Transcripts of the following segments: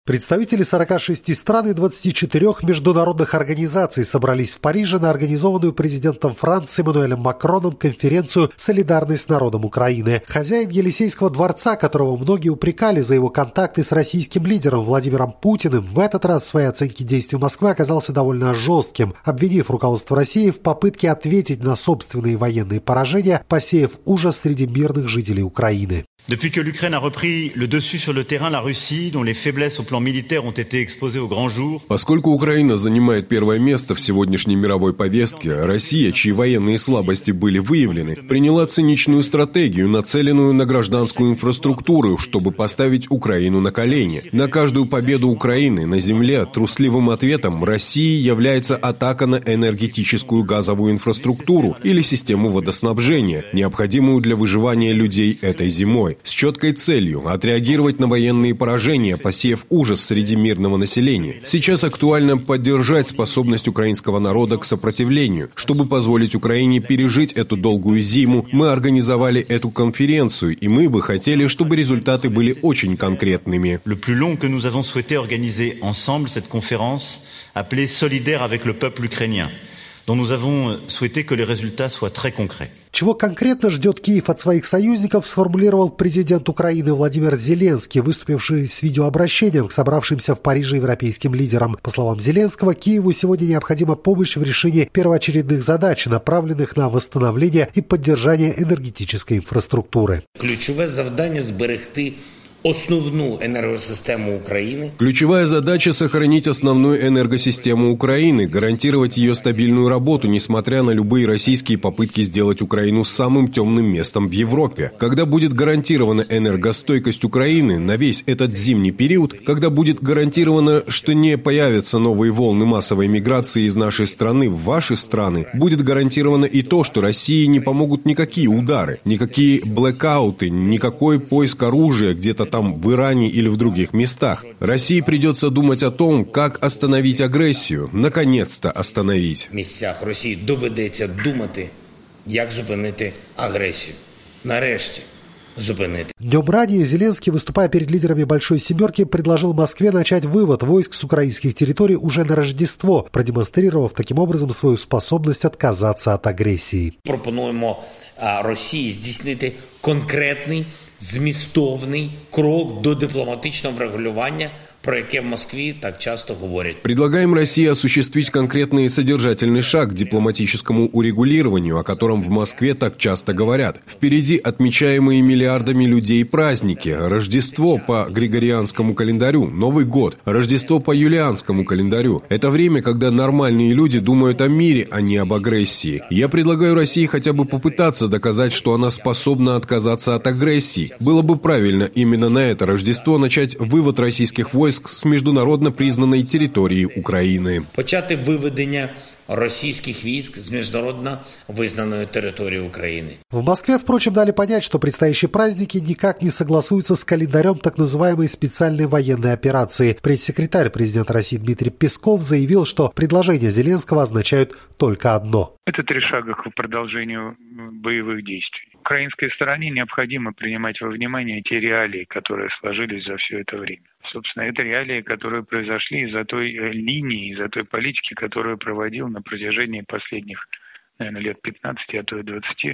Представители 46 стран и 24 международных организаций собрались в Париже на организованную президентом Франции Эммануэлем Макроном конференцию «Солидарность с народом Украины». Хозяин Елисейского дворца, которого многие упрекали за его контакты с российским лидером Владимиром Путиным, в этот раз в своей оценке действий Москвы оказался довольно жестким, обвинив руководство России в попытке ответить на собственные военные поражения, посеяв ужас среди мирных жителей Украины. Depuis que l'Ukraine a repris le dessus sur le terrain, la Russie, dont les faiblesses au plan militaire ont été exposées au grand jour. Поскольку Украина занимает первое место в сегодняшней мировой повестке, Россия, чьи военные слабости были выявлены, приняла циничную стратегию, нацеленную на гражданскую инфраструктуру, чтобы поставить Украину на колени. На каждую победу Украины на земле трусливым ответом России является атака на энергетическую газовую инфраструктуру или систему водоснабжения, необходимую для выживания людей этой зимой, с четкой целью отреагировать на военные поражения, посеяв ужас среди мирного населения. Сейчас актуально поддержать способность украинского народа к сопротивлению. Чтобы позволить Украине пережить эту долгую зиму, мы организовали эту конференцию, и мы бы хотели, чтобы результаты были очень конкретными. Le plus long que nous avons souhaité organiser ensemble cette conférence, appelée Solidaire avec le peuple ukrainien, dont nous avons souhaité que les résultats soient très concrets. Чего конкретно ждет Киев от своих союзников, сформулировал президент Украины Владимир Зеленский, выступивший с видеообращением к собравшимся в Париже европейским лидерам. По словам Зеленского, Киеву сегодня необходима помощь в решении первоочередных задач, направленных на восстановление и поддержание энергетической инфраструктуры. Ключевое завдание – сберегти основную энергосистему Украины. Ключевая задача – сохранить основную энергосистему Украины, гарантировать ее стабильную работу, несмотря на любые российские попытки сделать Украину самым темным местом в Европе. Когда будет гарантирована энергостойкость Украины на весь этот зимний период, когда будет гарантировано, что не появятся новые волны массовой миграции из нашей страны в ваши страны, будет гарантировано и то, что России не помогут никакие удары, никакие блэкауты, никакой поиск оружия где-то там в Иране или в других местах. России придется думать о том, как остановить агрессию, наконец-то остановить. В місцях Росії доведеться думати, як зупинити агресію. Нарешті зупинити. Днем ранее Зеленский, выступая перед лидерами «Большой семерки», предложил Москве начать вывод войск с украинских территорий уже на Рождество, продемонстрировав таким образом свою способность отказаться от агрессии. Пропонуємо Росії здійснити конкретний, змістовний крок до дипломатичного врегулювання, про яке в Москве так часто говорят. Предлагаем России осуществить конкретный и содержательный шаг к дипломатическому урегулированию, о котором в Москве так часто говорят. Впереди отмечаемые миллиардами людей праздники: Рождество по григорианскому календарю, Новый год, Рождество по юлианскому календарю. Это время, когда нормальные люди думают о мире, а не об агрессии. Я предлагаю России хотя бы попытаться доказать, что она способна отказаться от агрессии. Было бы правильно именно на это Рождество начать вывод российских войск с международно признанной территории Украины. Почати виведення российских войск с международно визнанной территории Украины. В Москве, впрочем, дали понять, что предстоящие праздники никак не согласуются с календарем так называемой специальной военной операции. Пресс-секретарь президента России Дмитрий Песков заявил, что предложения Зеленского означают только одно. Это 3 шага к продолжению боевых действий. Украинской стороне необходимо принимать во внимание те реалии, которые сложились за все это время. Собственно, это реалии, которые произошли из-за той линии, из-за той политики, которую проводил на протяжении последних, наверное, лет 15, а то и 20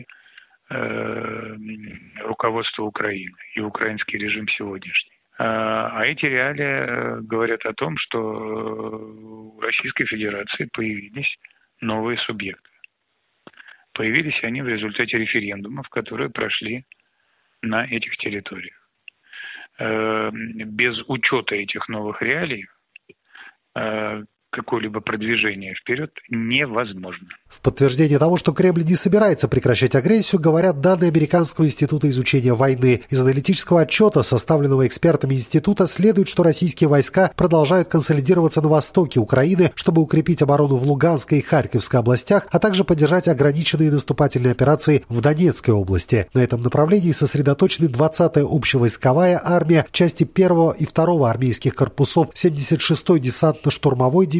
руководство Украины и украинский режим сегодняшний. А эти реалии говорят о том, что у Российской Федерации появились новые субъекты. Появились они в результате референдумов, которые прошли на этих территориях. Без учета этих новых реалий какое-либо продвижение вперед невозможно. В подтверждение того, что Кремль не собирается прекращать агрессию, говорят данные Американского института изучения войны. Из аналитического отчета, составленного экспертами института, следует, что российские войска продолжают консолидироваться на востоке Украины, чтобы укрепить оборону в Луганской и Харьковской областях, а также поддержать ограниченные наступательные операции в Донецкой области. На этом направлении сосредоточены 20-я общевойсковая армия, части 1-го и 2-го армейских корпусов, 76-й десантно-штурмовой дивизии,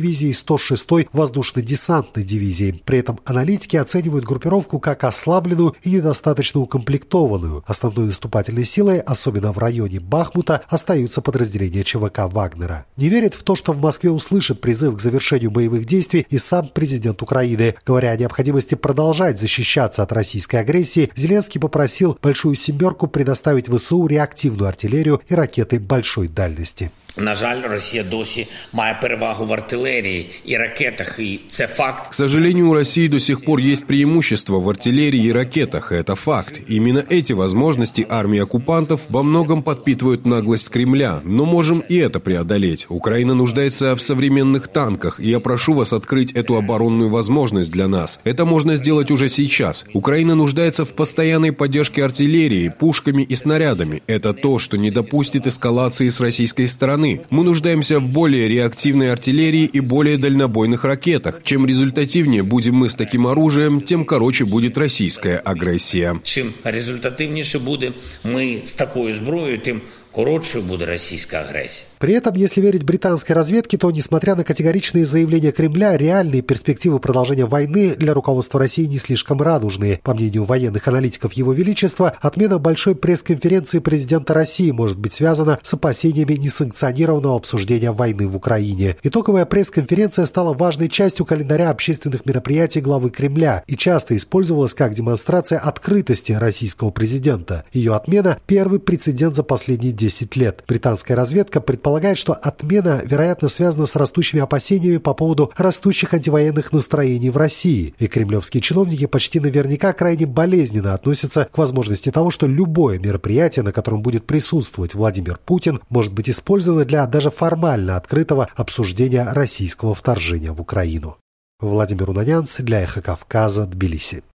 дивизией 106-й воздушно-десантной дивизией. При этом аналитики оценивают группировку как ослабленную и недостаточно укомплектованную. Основной наступательной силой, особенно в районе Бахмута, остаются подразделения ЧВК Вагнера. Не верит в то, что в Москве услышат призыв к завершению боевых действий и сам президент Украины. Говоря о необходимости продолжать защищаться от российской агрессии, Зеленский попросил «Большую семерку» предоставить ВСУ реактивную артиллерию и ракеты большой дальности. На жаль, Росія досі має перевагу в артилерії и ракетах, и это факт. К сожалению, у России до сих пор есть преимущество в артиллерии и ракетах. Это факт. Именно эти возможности армии оккупантов во многом подпитывают наглость Кремля. Но можем и это преодолеть. Украина нуждается в современных танках, и я прошу вас открыть эту оборонную возможность для нас. Это можно сделать уже сейчас. Украина нуждается в постоянной поддержке артиллерии, пушками и снарядами. Это то, что не допустит эскалации с российской стороны. Мы нуждаемся в более реактивной артиллерии и более дальнобойных ракетах. Чем результативнее будем мы с таким оружием, тем короче будет российская агрессия. Чем результативнейше будем мы с такой зброєю, тем коротше буде російська агресія. При этом, если верить британской разведке, то, несмотря на категоричные заявления Кремля, реальные перспективы продолжения войны для руководства России не слишком радужные. По мнению военных аналитиков Его Величества, отмена большой пресс-конференции президента России может быть связана с опасениями несанкционированного обсуждения войны в Украине. Итоговая пресс-конференция стала важной частью календаря общественных мероприятий главы Кремля и часто использовалась как демонстрация открытости российского президента. Ее отмена – первый прецедент за последние 10 лет. Британская разведка предполагает, что отмена, вероятно, связана с растущими опасениями по поводу растущих антивоенных настроений в России. И кремлевские чиновники почти наверняка крайне болезненно относятся к возможности того, что любое мероприятие, на котором будет присутствовать Владимир Путин, может быть использовано для даже формально открытого обсуждения российского вторжения в Украину. Владимир Унанянц для Эхо Кавказа, Тбилиси.